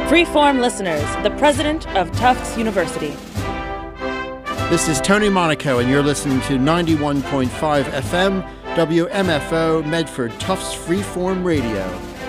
Freeform listeners, the president of Tufts University. This is Tony Monaco, and you're listening to 91.5 FM, WMFO, Medford, Tufts Freeform Radio.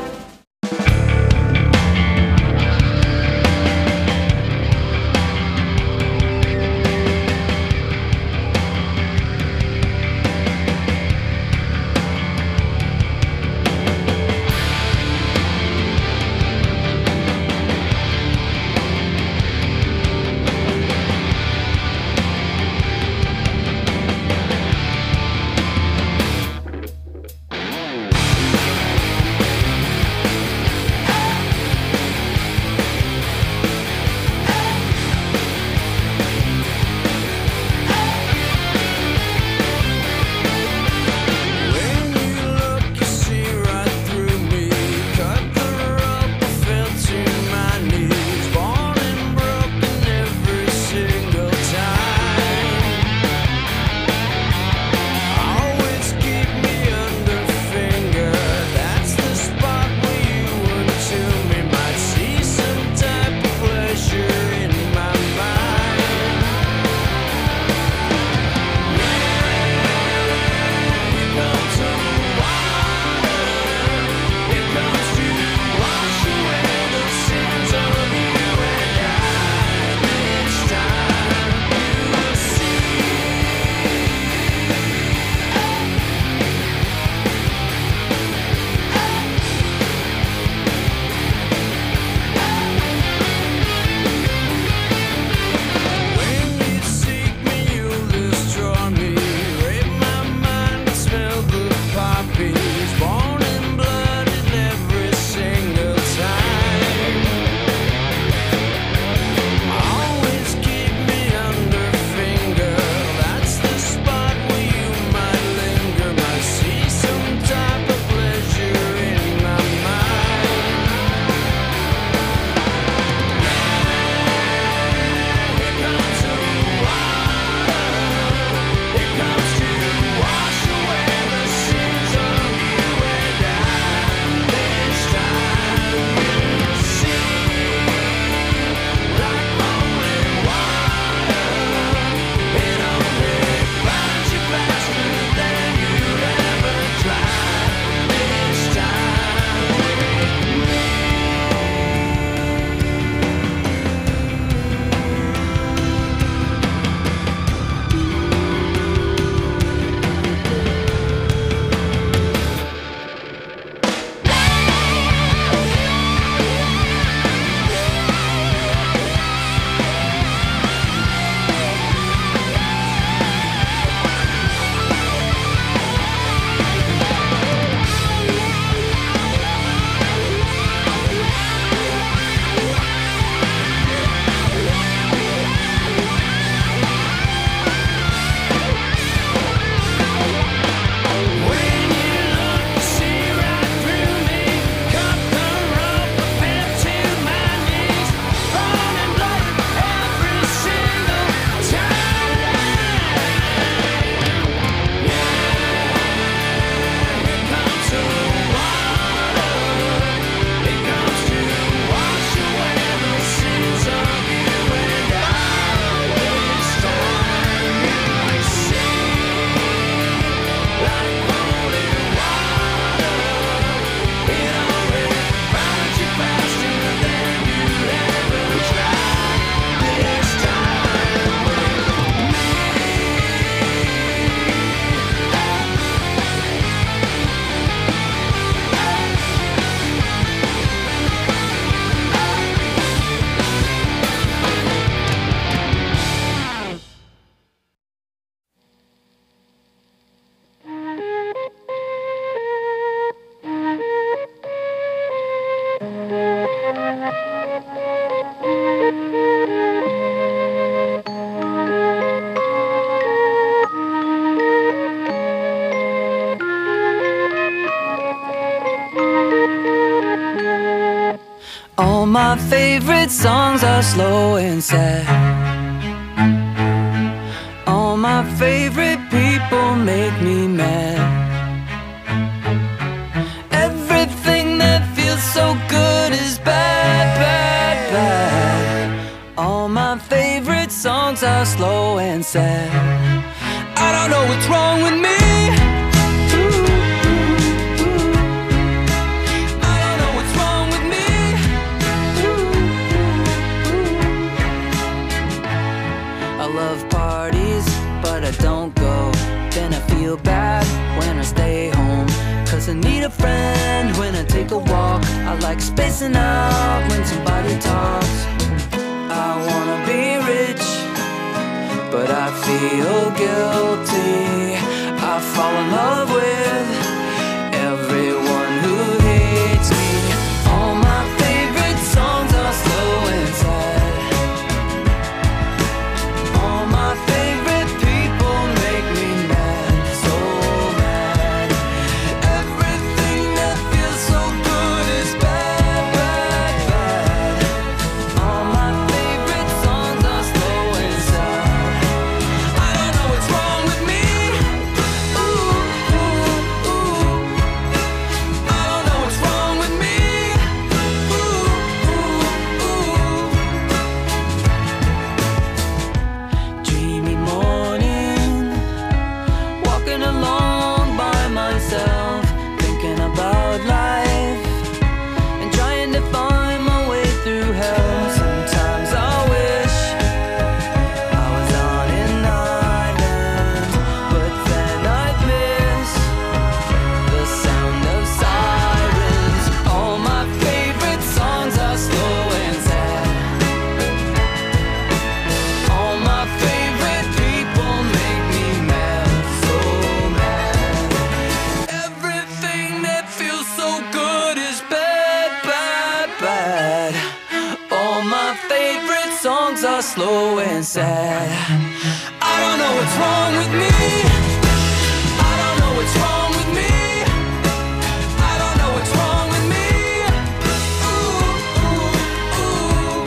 All my favorite songs are slow and sad. All my favorite people make me mad. Everything that feels so good is bad, bad, favorite songs are slow and sad. I don't know what's wrong with me. I don't know what's wrong with me. I love parties, but I don't go. Then I feel bad when I stay home, 'cause I need a friend when I take a walk. I like spacing out when somebody talks. I wanna be rich, but I feel guilty. I fall in love with everyone who hates me. All my favorite songs are slow and sad. All my favorite people make me mad, so mad. Everything that feels so good is bad, bad, bad. All my favorite songs are slow and sad. I don't know what's wrong with me. Ooh, ooh, ooh. I don't know what's wrong with me. Ooh, ooh, ooh. Dreamy morning, walking along by myself, thinking about life and trying to find my way through hell. Sometimes I wish I was on an island, but then I'd miss the sound of sirens. All my favorite songs are slow and sad. All my favorite people make me mad, so mad. Everything that feels so good is bad, bad, bad. All my favorite songs are slow and sad. I don't know what's wrong with me. I don't know what's wrong with me. I don't know what's wrong with me. Ooh, ooh, ooh.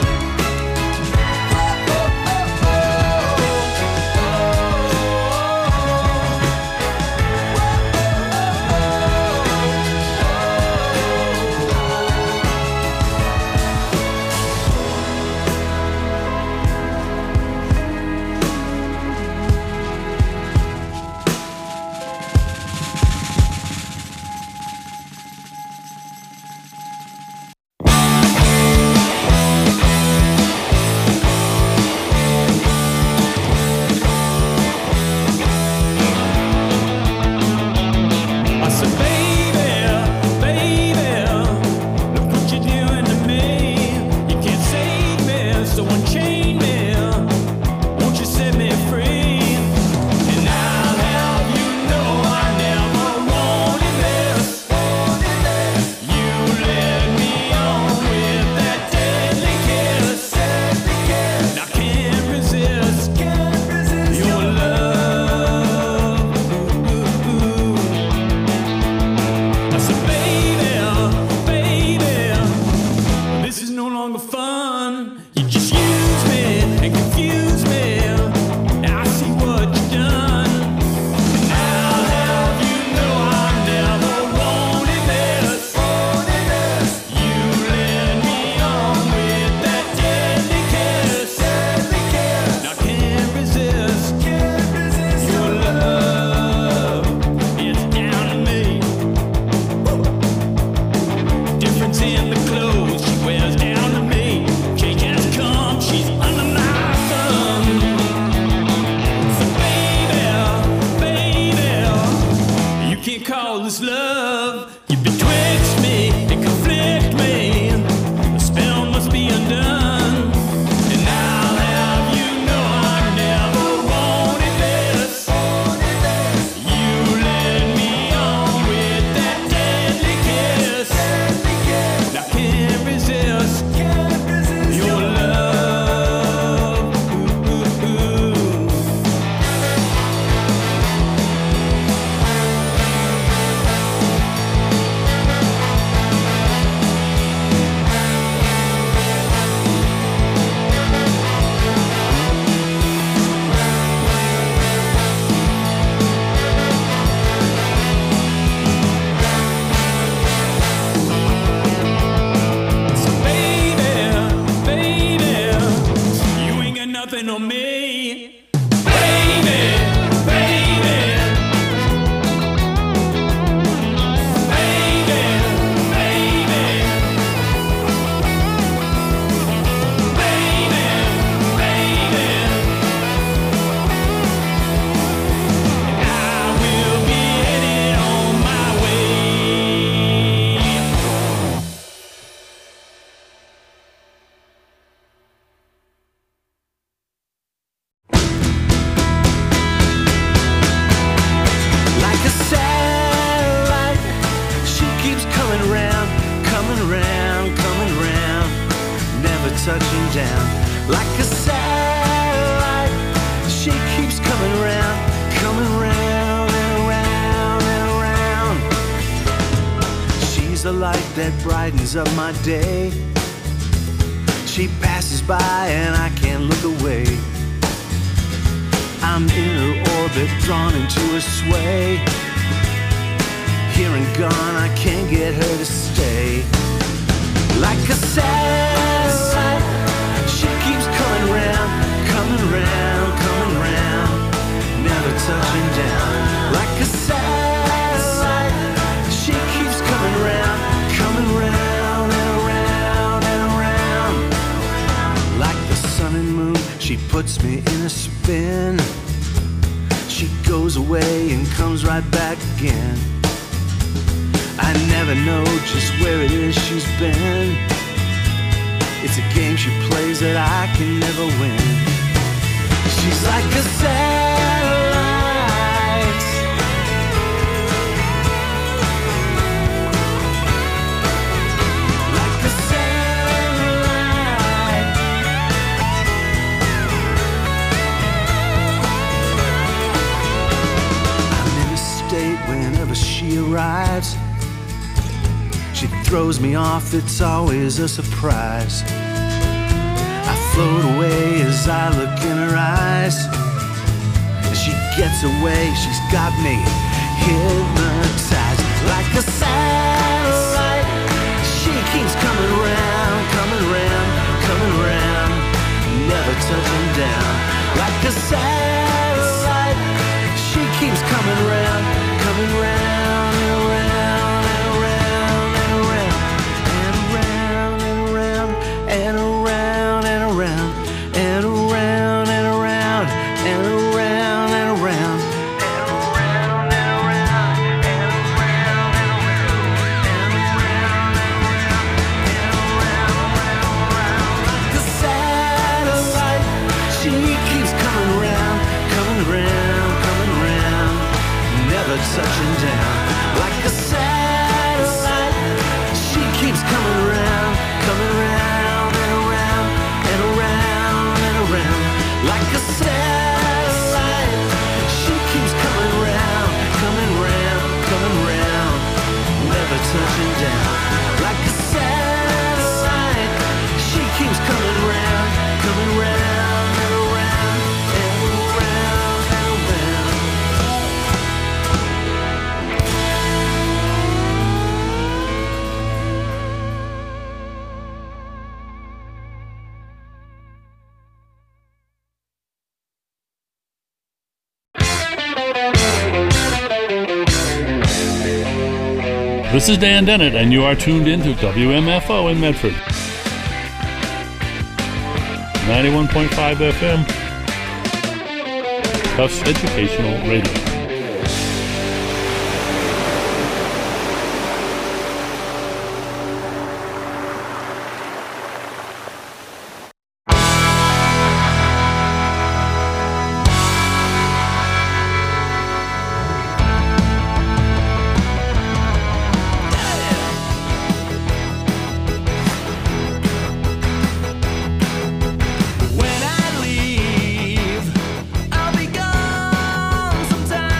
nothing on me. Baby, baby. Touching down like a satellite. She keeps coming round and around and around. She's the light that brightens up my day. She passes by and I can't look away. I'm in her orbit, drawn into her sway. Here and gone, I can't get her to stay. Like a satellite, she keeps coming round, never touching down. Like a satellite, she keeps coming round and around and around. Like the sun and moon, she puts me in a spin. She goes away and comes right back again. I never know just where it is she's been. It's a game she plays that I can never win. She's like a satellite. Like a satellite. I'm in a state whenever she arrives. She throws me off, it's always a surprise. I float away as I look in her eyes. As she gets away, she's got me hypnotized. Like a satellite, she keeps coming round, never touching down. Like a satellite, she keeps coming round and around and around and around and around and around and around and around and around and around and around and around and around. Touching down like a satellite, she keeps coming round and around and around and around. Like a satellite, she keeps coming round, never touching down. Like a satellite, she keeps coming round and around and around and around. This is Dan Dennett, and you are tuned in to WMFO in Medford. 91.5 FM, Tufts Educational Radio. When I leave, I'll be gone sometime.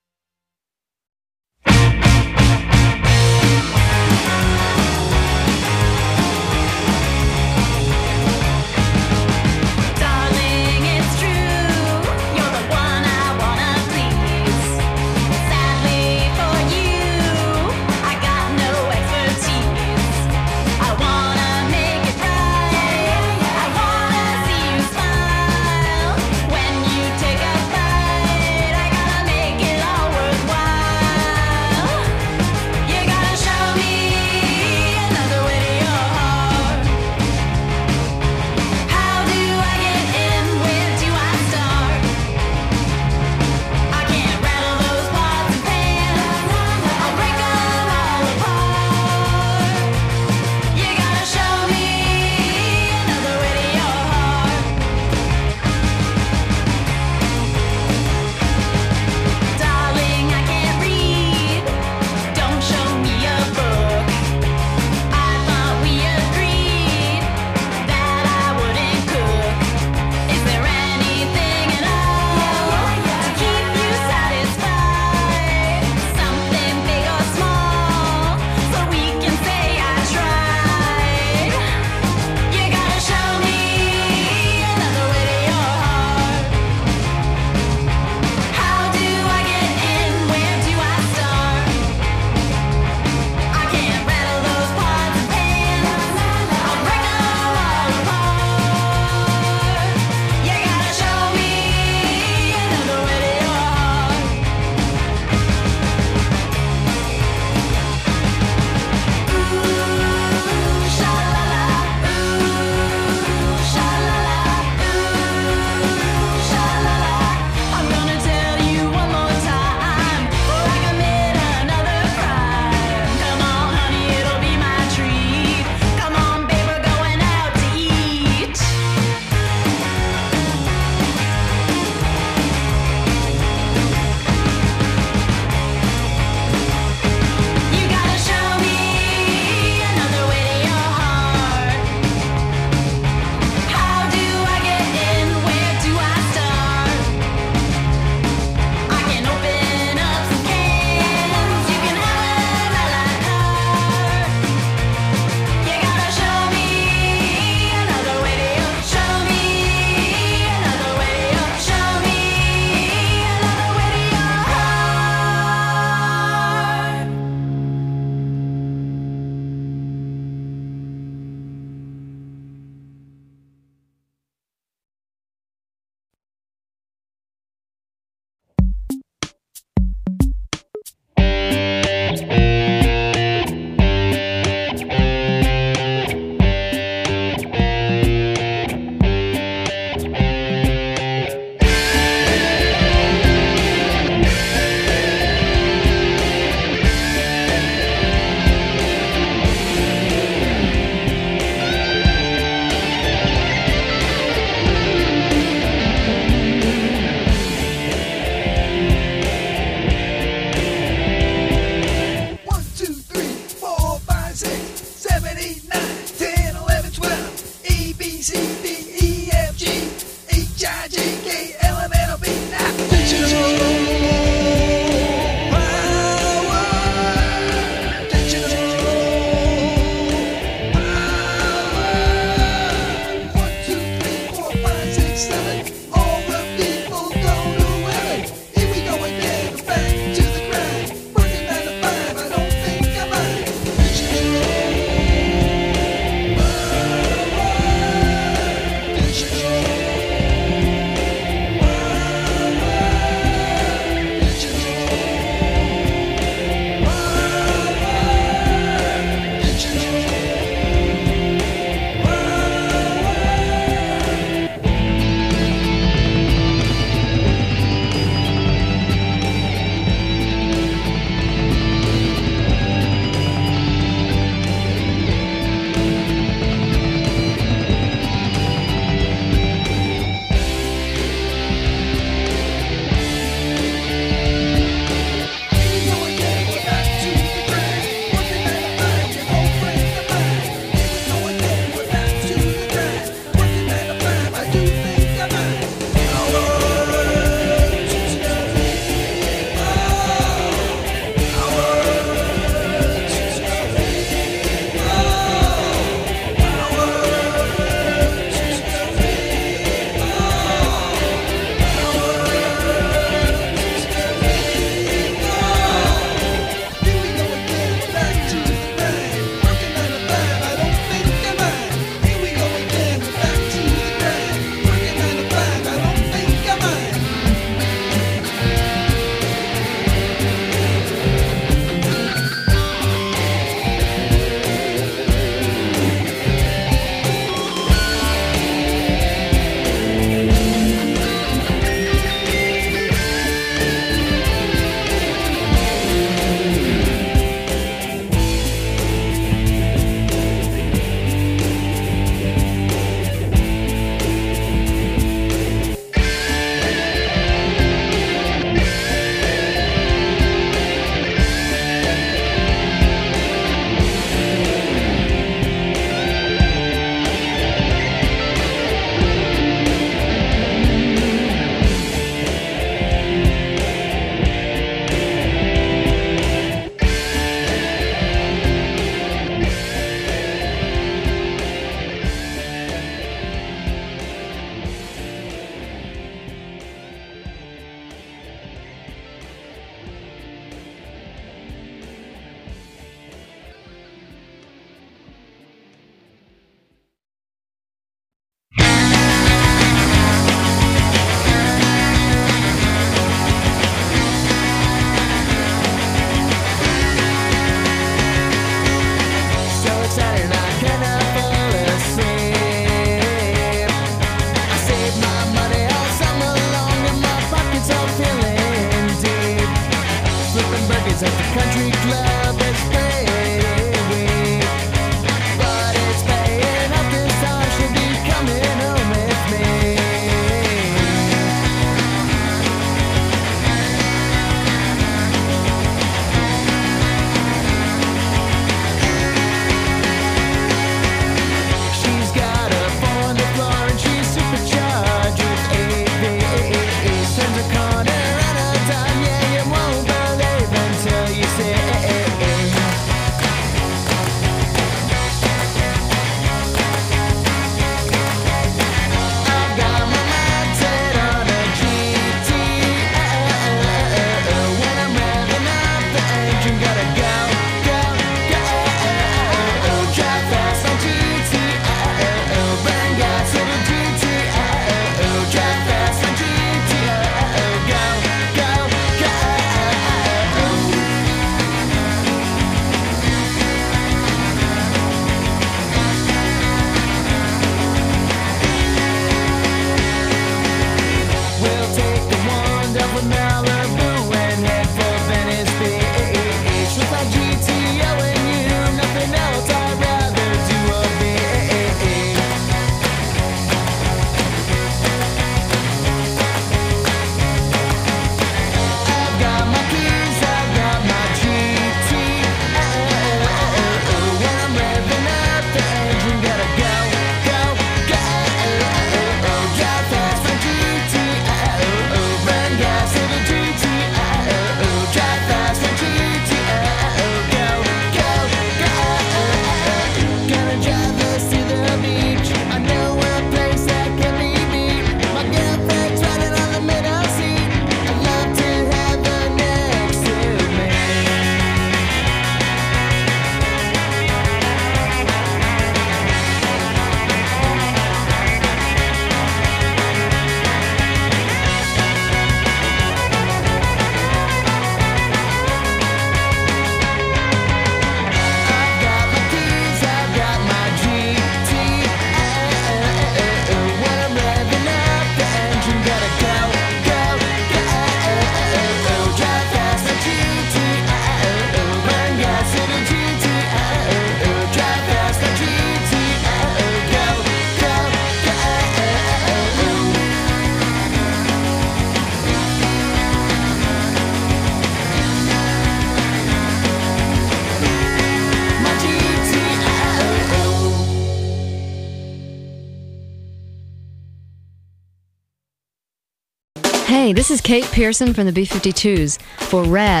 Hey, this is Kate Pearson from the B-52s for RAD.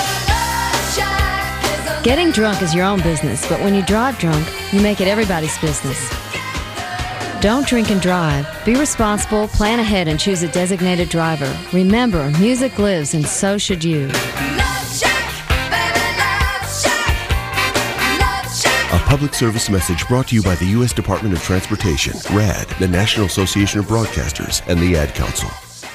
Getting drunk is your own business, but when you drive drunk, you make it everybody's business. Don't drink and drive. Be responsible, plan ahead, and choose a designated driver. Remember, music lives, and so should you. A public service message brought to you by the U.S. Department of Transportation, RAD, the National Association of Broadcasters, and the Ad Council.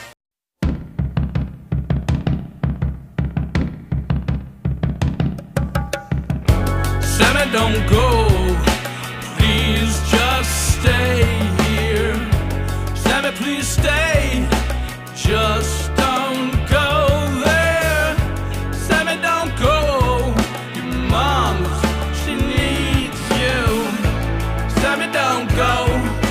Sammy, don't go. Please just stay here. Sammy, please stay. Just don't go there. Sammy, don't go. Your mom, she needs you. Sammy, don't go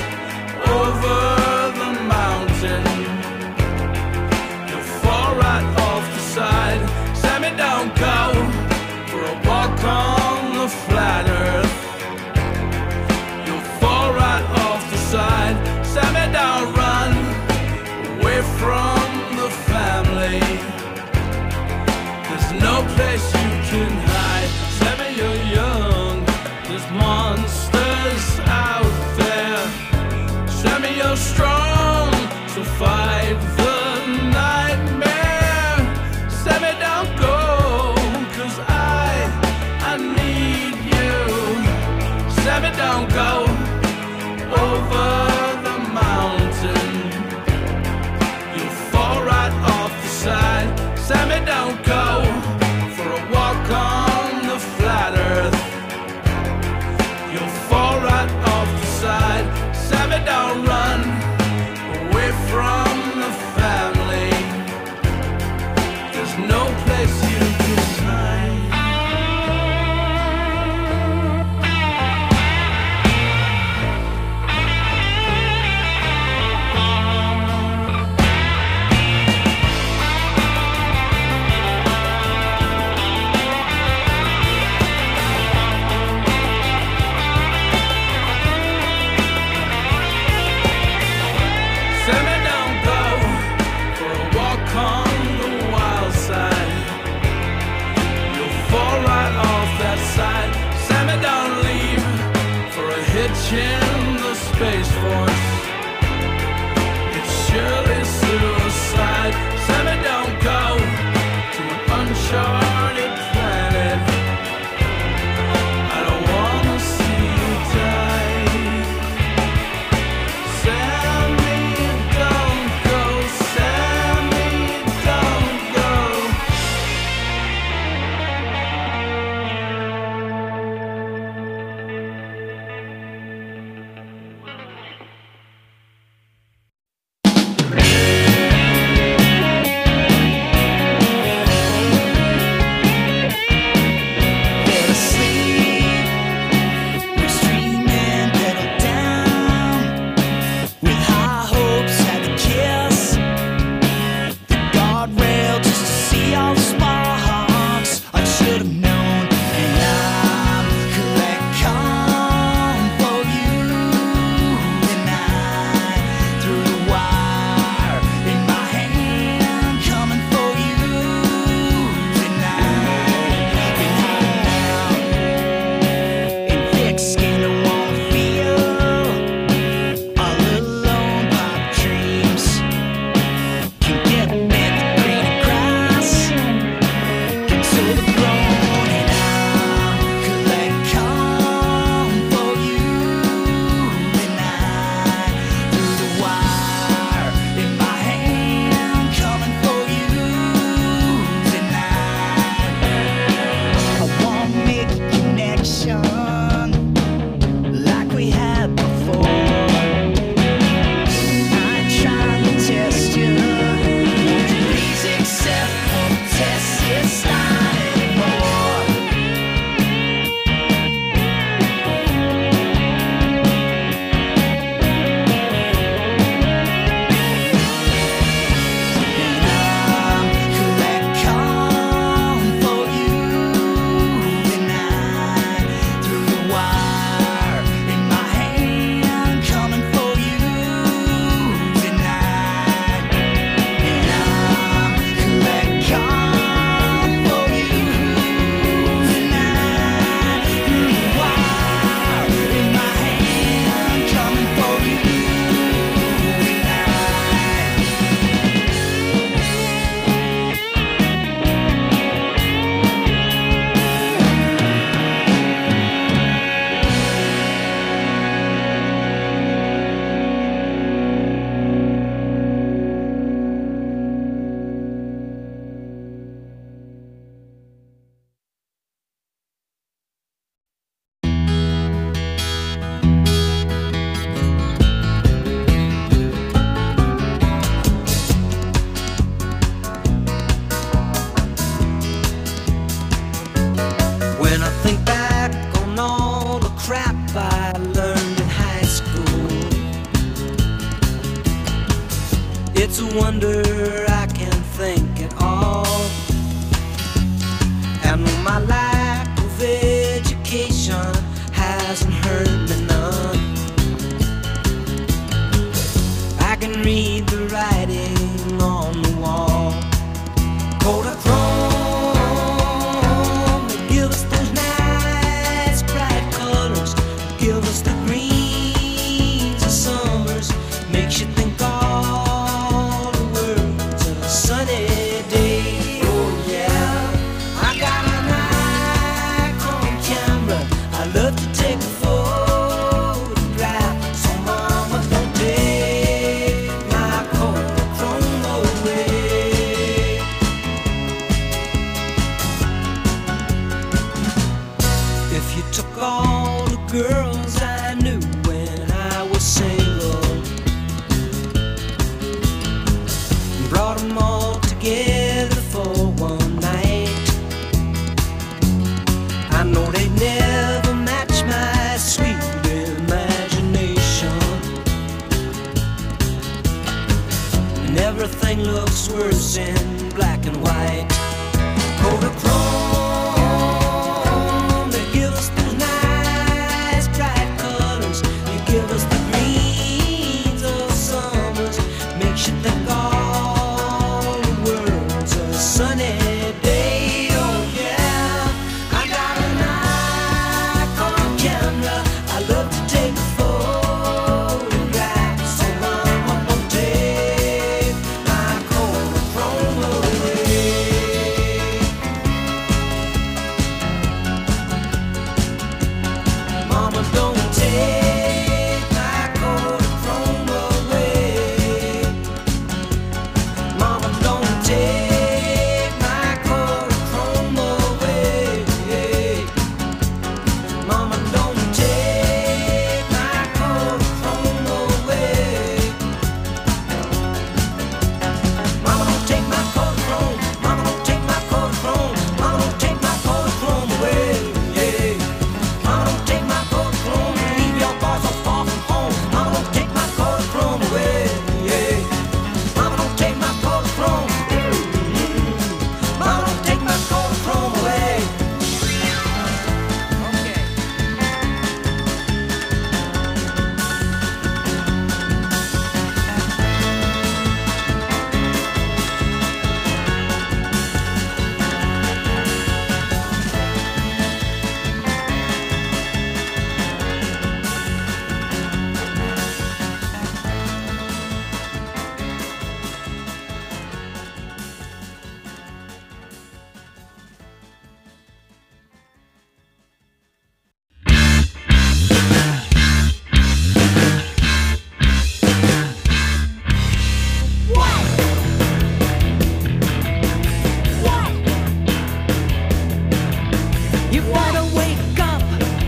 over the mountain. You'll fall right off the side. Sammy, don't go for a walk on the flat earth. You'll fall right off the side. Sammy, don't run away from the family. There's no place you can hide. Sammy, you're young. There's monsters out there. Sammy, you're strong, so fight the nightmare. Sammy, don't go, 'cause I need you. Sammy, don't go over the mountain. You'll fall right off the side. Sammy, don't go for a walk on the flat earth. You'll fall right off the side. Sammy, don't run away from the family. There's no place you can hide. Sammy, don't go for a walk on the wild side. You'll fall right off that side. Sammy, don't leave for a hitch in the Space Force. It's surely suicide. Sammy, don't go to an uncharted planet. I don't wanna see you die. Sammy, don't go. Sammy, don't go. crap I learned in high school. It's a wonder I can think at all. And my lack of education hasn't hurt me none. I can read the writing on the wall. Kodachrome, they give us those nice bright colors, give us the greens of summers, makes you think all the world's a sunny day. Oh yeah, I got a Nikon camera, I love to take a photograph. So mama, don't take my Kodachrome away. If you took all the girls I knew when I was single and brought them all together for one night, I know they'd never match my sweet imagination. And everything looks worse in black and white. Kodachrome, they give us those nice bright colors, they give us the greens of summers, makes you think all the world's a sunny day. Oh yeah, I got a Nikon camera, I love to take a photograph. So mama, don't take my Kodachrome away. Mama, don't take my Kodachrome away. Mama, don't take my Kodachrome away. Mama, don't take my Kodachrome away. Mama, don't take my Kodachrome. Mama, don't take my Kodachrome. Mama, don't take my Kodachrome away. Mama, don't take my Kodachrome. Leave your boy so far from home. Mama, don't take my Kodachrome away. Mama, don't take my Kodachrome. Mama, don't take my Kodachrome away. Okay. You better wake up.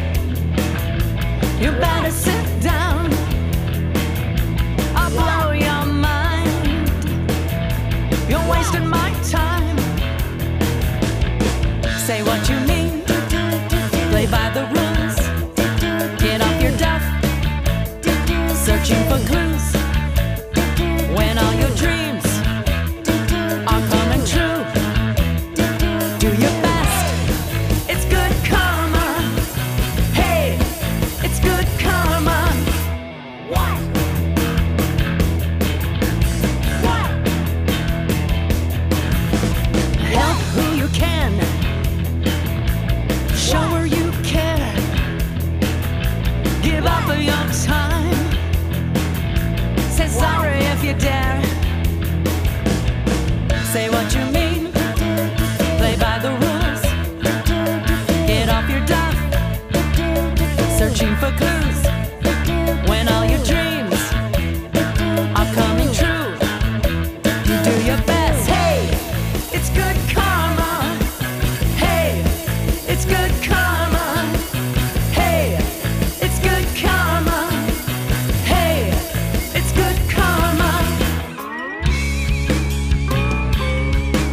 You better sit down. I'll blow your mind. You're wasting my time. Say what you mean. Play by the rules. Get off your duff. Searching for clues. When all your dreams are coming true. Do your best. It's good karma. Hey, it's good karma. What? Help who you can. Show her you care. Give up your time. Say sorry if you dare. Say what you mean. Play by the rules. Get off your duff. Searching for clues. When all your dreams are coming true. You do your best. Hey, it's good karma. Hey, it's good karma. Hey, it's good karma. Hey, it's good karma.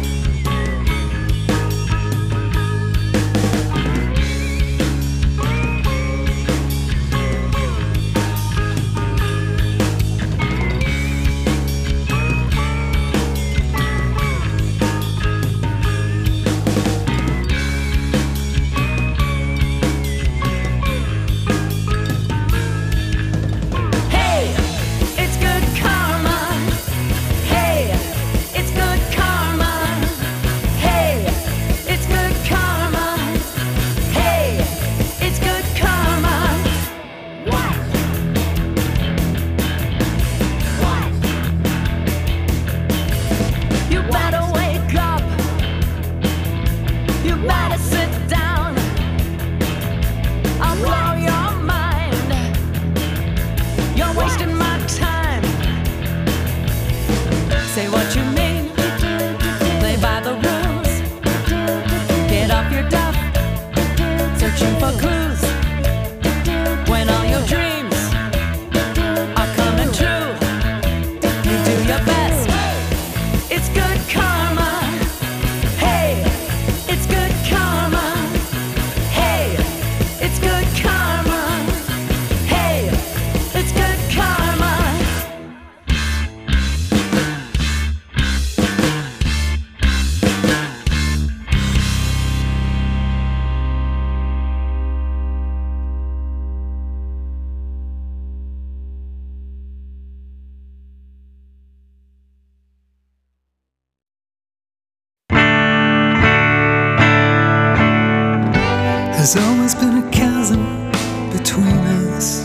There's always been a chasm between us,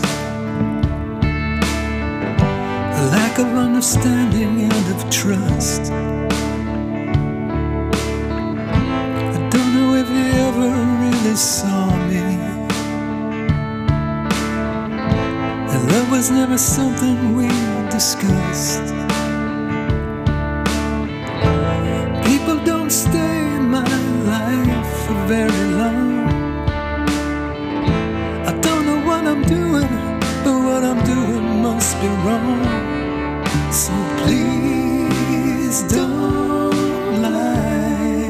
a lack of understanding and of trust. I don't know if you ever really saw me, and love was never something we discussed. People don't stay in my life for very long. I don't know what I'm doing, but what I'm doing must be wrong. So please don't lie.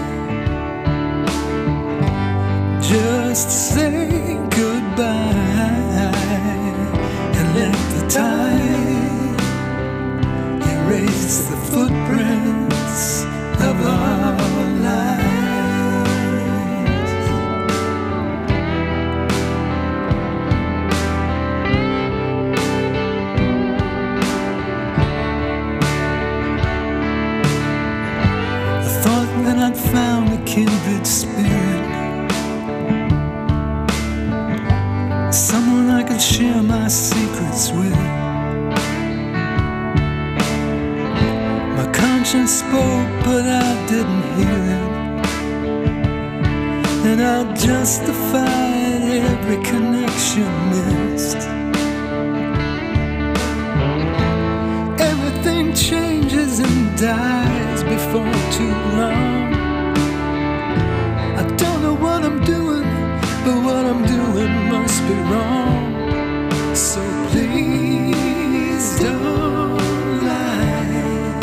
Just say goodbye and let the tide erase the footprints of our lives. I thought that I'd found a kindred spirit, someone I could share my secrets with. My conscience spoke, but I didn't hear it, and I'll justify every connection missed. Everything changes and dies before too long. I don't know what I'm doing, but what I'm doing must be wrong. So please don't lie.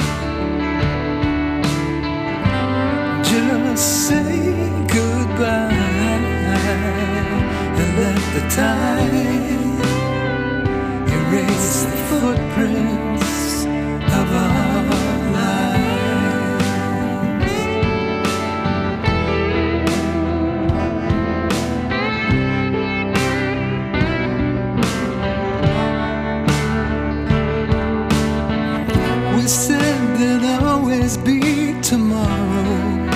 Just say goodbye and let the tide erase the footprints of our lives. We said there'd always be tomorrow,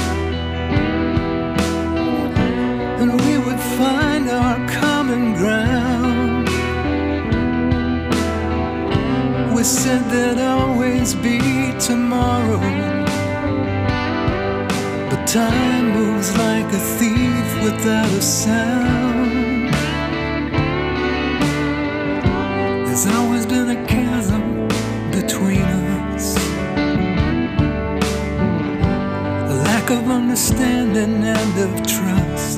and we would find our common ground. We said there'd always be tomorrow, but time moves like a thief without a sound. There's always been a chasm between us, a lack of understanding and of trust.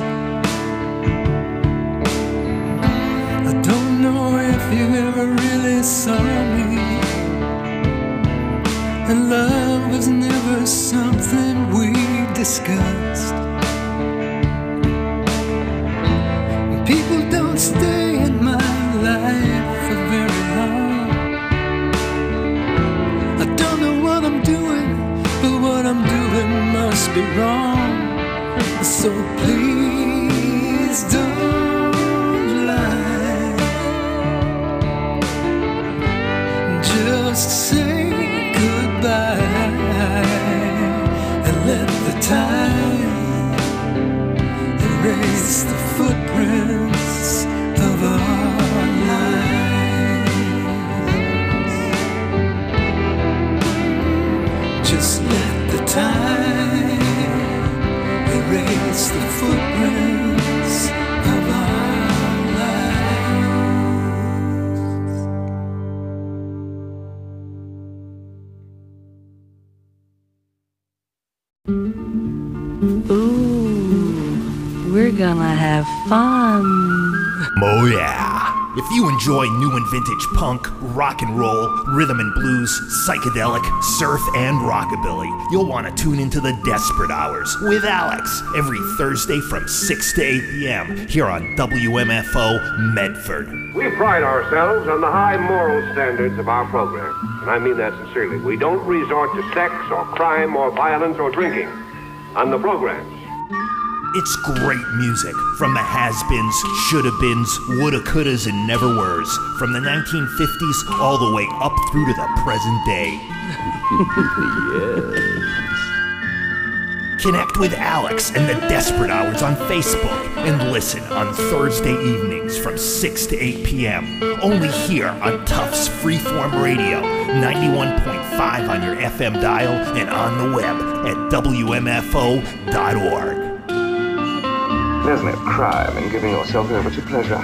I don't know if you ever really saw me, and love was never something we discussed. People don't stay in my life for very long. I don't know what I'm doing, but what I'm doing must be wrong. So please don't lie. Just say goodbye and let the tide erase the footprints of our lives. Just let the tide erase the footprints of our lives. Ooh, we're gonna have fun. Oh yeah. If you enjoy new and vintage punk, rock and roll, rhythm and blues, psychedelic, surf, and rockabilly, you'll want to tune into the Desperate Hours with Alex every Thursday from 6 to 8 p.m. here on WMFO Medford. We pride ourselves on the high moral standards of our program, and I mean that sincerely. We don't resort to sex or crime or violence or drinking on the programs. It's great music from the has-beens, should-have-beens, woulda, couldas, and never-weres, from the 1950s all the way up through to the present day. Yes. Connect with Alex and the Desperate Hours on Facebook and listen on Thursday evenings from 6 to 8 p.m. Only here on Tufts Freeform Radio, 91.5 on your FM dial and on the web at WMFO.org. There's no crime in giving yourself over to pleasure.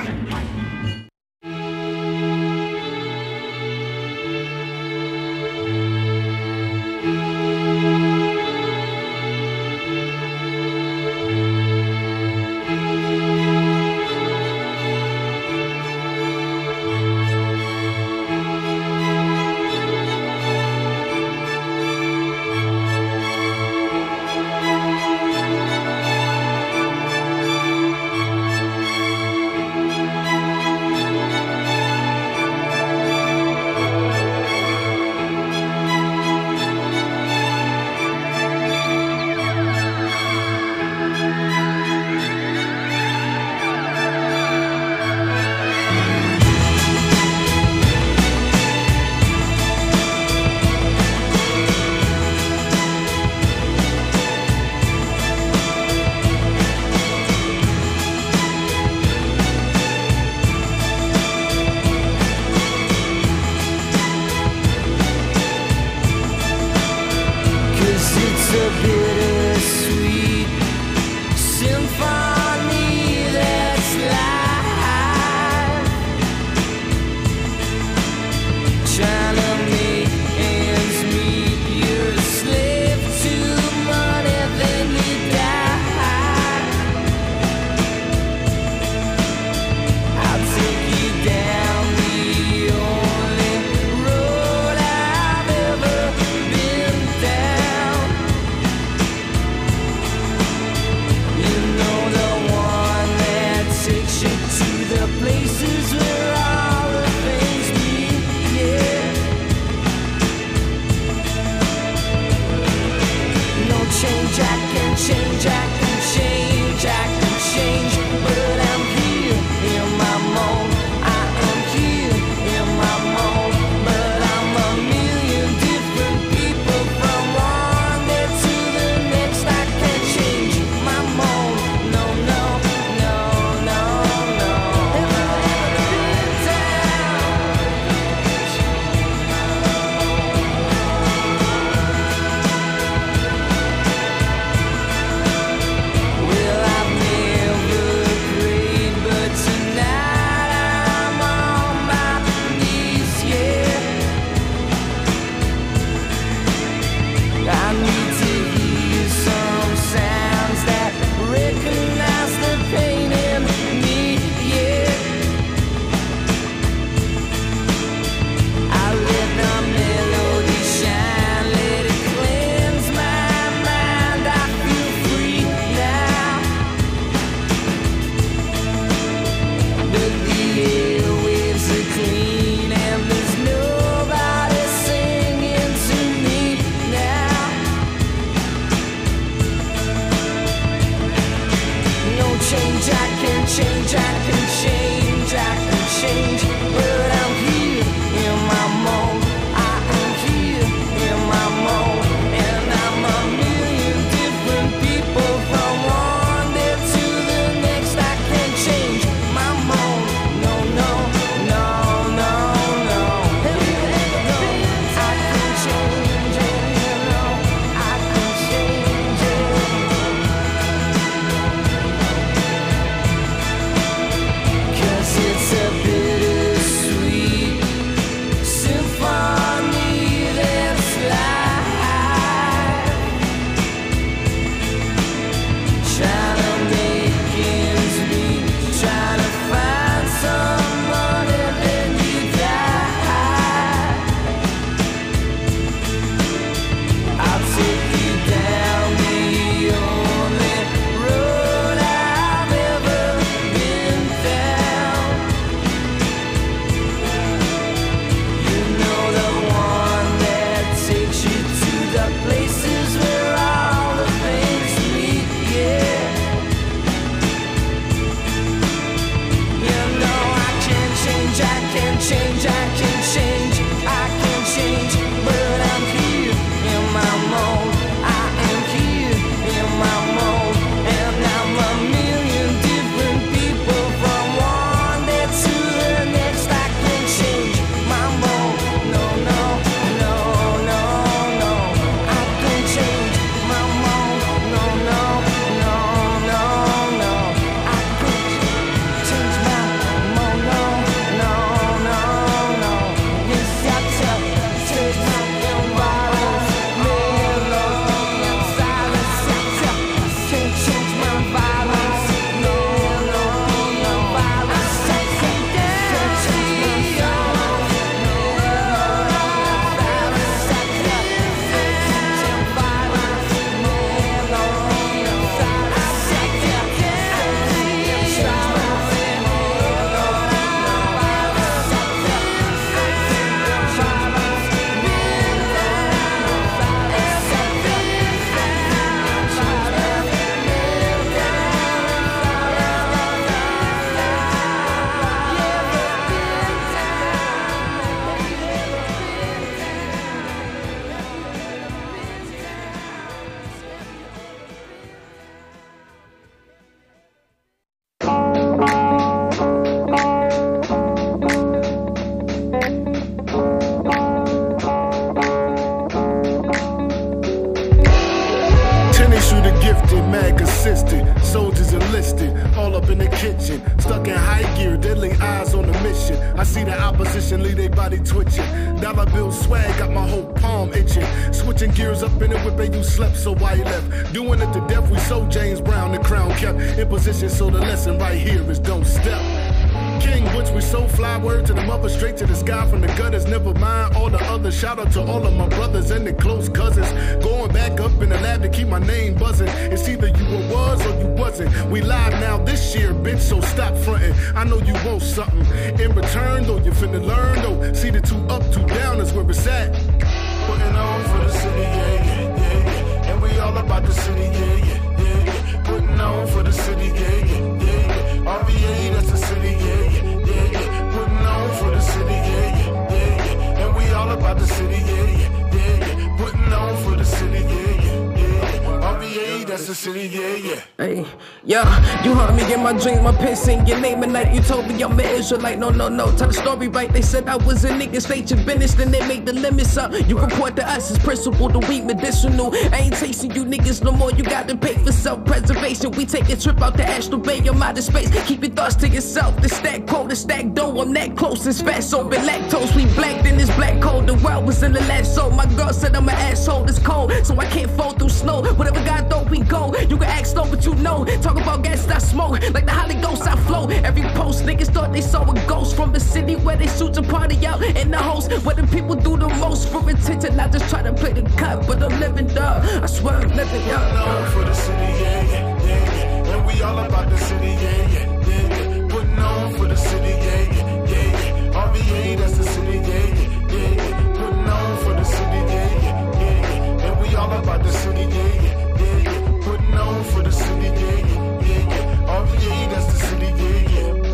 kitchen. Stuck in high gear, deadly eyes on the mission. I see the opposition leave their body twitching. Dollar bill swag, got my whole palm itching. Switching gears up in the whip and you slept, so why you left? Doing it to death, we sold James Brown, the crown kept in position, so the lesson right here is don't step. King Butch, we so fly, word to the mother, straight to the sky from the gutters. Never mind all the others. Shout out to all of my brothers and the close cousins. Going back up in the lab to keep my name buzzing. It's either you was or you wasn't. We live now this year, bitch, so stop fronting. I know you want something in return, though. You finna learn, though. See the 2 up, 2 down is where it's at. Putting on for the city, yeah, yeah, yeah, yeah. And we all about the city, yeah, yeah, yeah, yeah. Putting on for the city, yeah, yeah, yeah, yeah. RVA, that's the city, yeah, yeah, yeah, yeah. Putting on for the city, yeah, yeah, yeah, yeah. And we all about the city, yeah, yeah, yeah, yeah. Putting on for the city, yeah, yeah, yeah, yeah. RVA, that's the city, yeah, yeah. Hey, yeah, you heard me in my dreams, my pen sing your name at night. You told me I'm an Israelite, no, tell the story right. They said I was a nigga, state your business, then they make the limits up. You report to us as principle, the weed medicinal. I ain't chasing you niggas no more, you got to pay for self-preservation. We take a trip out to Astral Bay, your mind is space. Keep your thoughts to yourself, the stack quote, the stack dough. I'm that close, it's fat, so been lactose. We blacked in this black cold, the world was in the last soul. My girl said I'm an asshole, it's cold, so I can't fall through snow. Whatever God thought we go, you can ask no, but you know. Talk about gas I smoke, like the Holy Ghost I flow. Every post, niggas thought they saw a ghost from the city where they shoot your party out in the host, where the people do the most for attention. I just try to play the cut, but I'm living up. I swear I'm living up. Putting on for the city, yeah, yeah, yeah, yeah. And we all about the city, yeah, yeah, yeah, yeah. Putting on for the city, yeah, yeah, yeah, yeah. RVA, that's the city, yeah, yeah, yeah, yeah. Putting on for the city, yeah, yeah, yeah, yeah. And we all about the city, yeah, yeah, yeah, yeah. Putting on for the city, yeah, yeah, yeah, yeah. RVA, that's the city, yeah,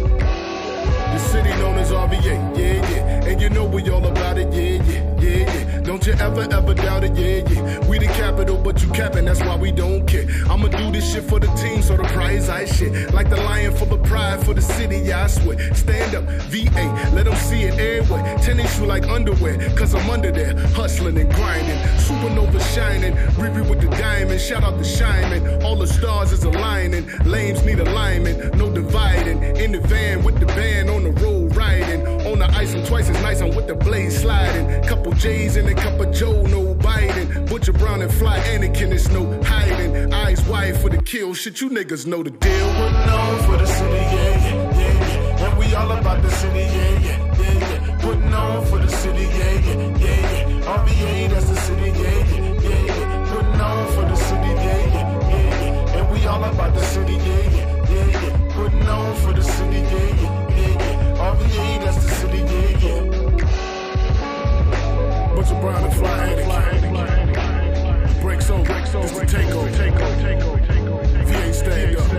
yeah. The city known as RVA, yeah, yeah. And you know we all about it, yeah, yeah, yeah, yeah. Don't you ever doubt it, yeah, yeah. We the capital, but you capping, that's why we don't care. I'ma do this shit for the team, so the prize I shit. Like the lion full of pride for the city, yeah, I swear. Stand up, VA, let them see it everywhere. Tennis shoe like underwear, cause I'm under there, hustling and grinding. Supernova shining, Riri with the diamond. Shout out to Shyman, all the stars is aligning. Lames need alignment, no dividing. In the van with the band, on the road riding. On the ice, I'm twice as nice, I'm with the blade sliding. Couple J's and a cup of Joe, no Biden. Butcher Brown and Fly Anakin, it's no hiding. Eyes wide for the kill, shit, you niggas know the deal. Putting on for the city, yeah, yeah, yeah, yeah. And we all about the city, yeah, yeah, yeah, yeah. Putting on for the city, yeah, yeah, yeah, yeah. RVA, that's the city, yeah, yeah, yeah, yeah. Putting on for the city, yeah, yeah, yeah, yeah. And we all about the city, yeah, yeah, yeah, yeah. Putting on for the city, yeah, yeah, yeah, yeah. RVA, that's the city, yeah, yeah. Butcher Brown and Fly Anakin. Breaks over, it's the takeover. VA stand up.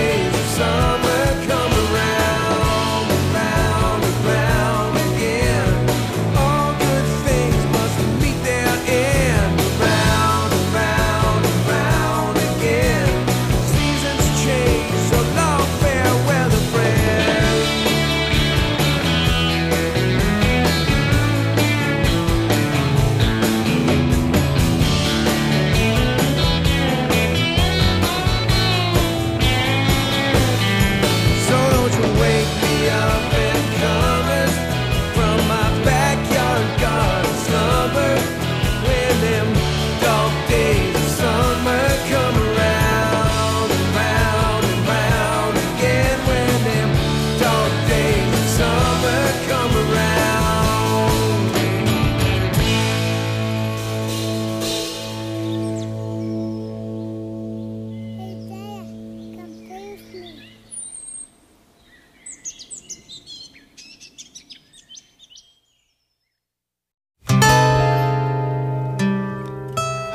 Summer come around, round and round again.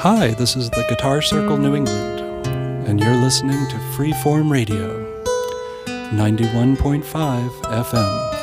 Hi, this is the Guitar Circle New England, and you're listening to Freeform Radio, 91.5 FM.